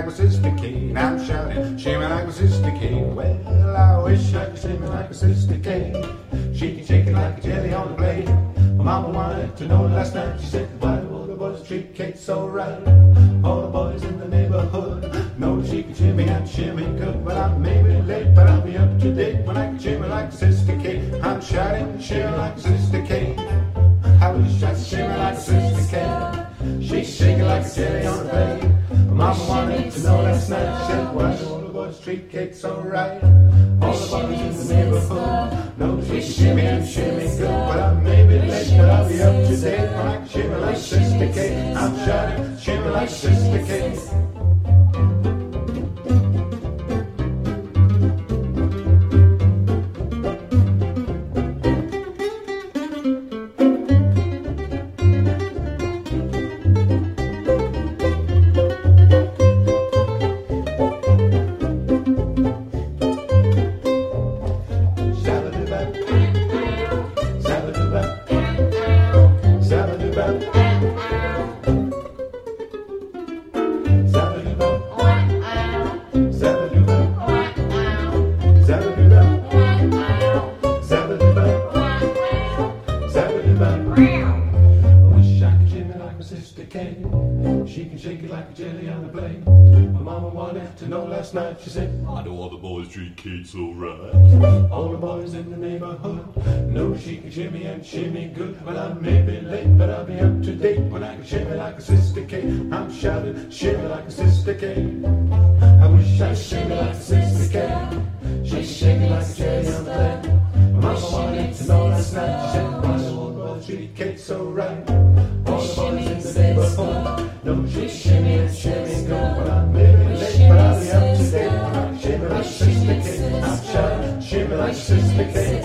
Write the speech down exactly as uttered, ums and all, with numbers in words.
like my sister Kate. I'm shouting, shimmy like my sister Kate. Well, I wish I could shimmy like my sister Kate. She can shake it like a jelly on the blade. My mama wanted to know last night. She said, why will the boys treat Kate so right? All the boys in the neighborhood know she can shimmy and shimmy good. But I may be late, but I'll be up to date when I can shimmy like Sister Kate. I'm shouting, shimmy like Sister Kate. I wish I could shimmy like Sister Kate. She shake it like a jelly on the blade. My mama wanted to know last night. She said, why do all the boys treat Kate so right? All the boys in the neighborhood know she can shimmy and shimmy good. But I may be late, but I'll be up to date when I can shimmy like Sister Kate. I'm shouting, shimmy like Sister Kate. She can shake it like a jelly on the blade. My mama wanted to know last night. She said, why do all the boys treat Kate so right? All the boys in the neighborhood know she can shimmy and shimmy good. Well, I may be late, but I'll be up to date when I can shimmy like a Sister Kate. I'm shouting, shimmy like a Sister Kate. I wish I could shimmy like a Sister Kate. She can shake it like a jelly on the blade. My mama wanted to know last night. She said, why do all the boys treat Kate so right? All the boys in the neighborhood know she shimmy and shimmy good. But I may be late, but I'll be up to date when I shimmy like Sister Kate. I'm shouting, shimmy like Sister Kate.